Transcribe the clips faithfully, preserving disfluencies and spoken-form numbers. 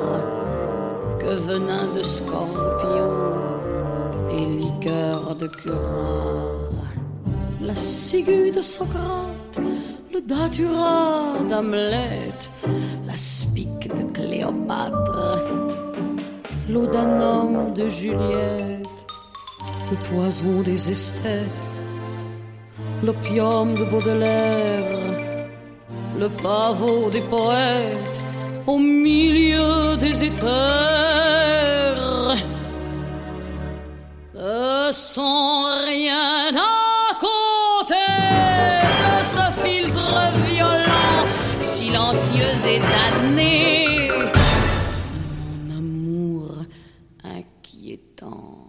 que venin de scorpion et liqueur de curare. La ciguë de Socrate, le datura d'Hamlet, la spique de Cléopâtre, l'odanum de Juliette, le poison des esthètes, l'opium de Baudelaire, le pavot des poètes, au milieu des éthers, ne sont rien à côté de ce filtre violent, silencieux et damné, mon amour inquiétant.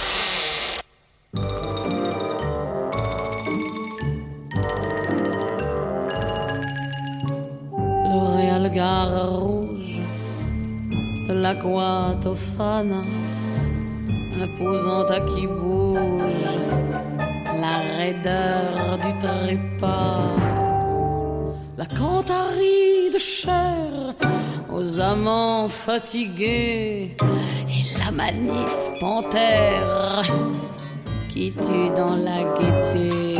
Le gare rouge de l'Aqua Tofana, imposant à qui bouge la raideur du trépas, la cantarie de chair aux amants fatigués et la manite panthère qui tue dans la gaieté,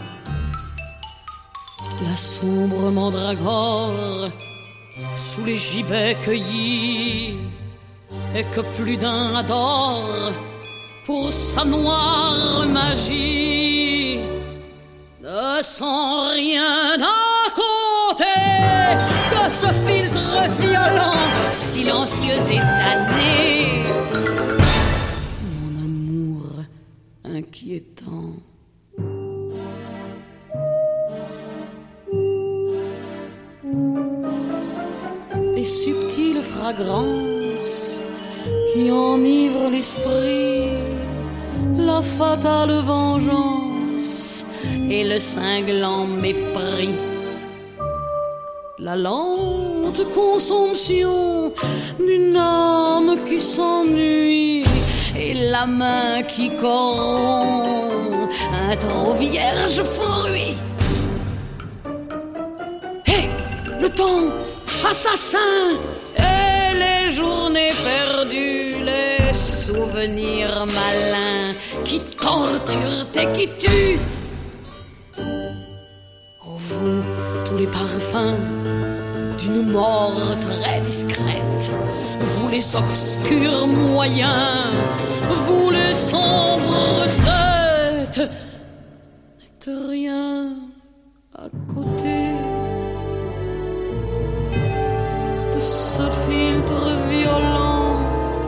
la sombre mandragore sous les gibets cueillis, et que plus d'un adore pour sa noire magie, ne sont rien à côté de ce filtre violent, silencieux et damné, mon amour inquiétant. Les subtiles fragrances qui enivrent l'esprit, la fatale vengeance et le cinglant mépris, la lente consomption d'une âme qui s'ennuie et la main qui corrompt un trop vierge fruit. Hé, le temps assassin et les journées perdues, les souvenirs malins qui torturent et qui tuent. Oh vous, tous les parfums d'une mort très discrète, vous les obscurs moyens, vous les sombres recettes, n'êtes rien à côté de ce filtre violent,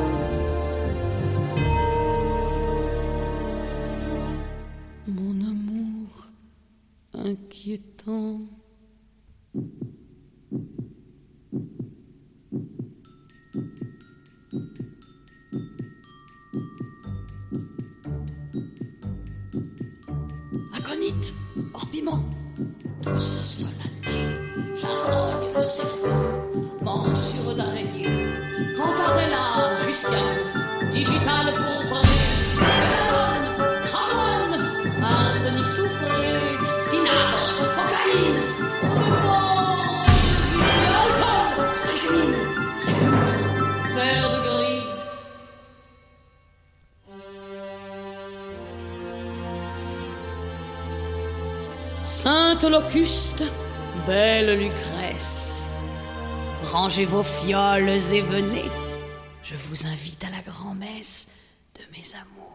mon amour inquiétant. Aconite, Orpiment, douce solennée, charogne de serpent, morsure d'araignée, cantarella jusqu'à digital pourpre, belladone, stramone, arsenic soufré, cinabre, cocaïne, eau de vie, alcool, strychnine, cellulose, verre de gris. Sainte Locuste, belle Lucrèce, rangez vos fioles et venez, je vous invite à la grand-messe de mes amours.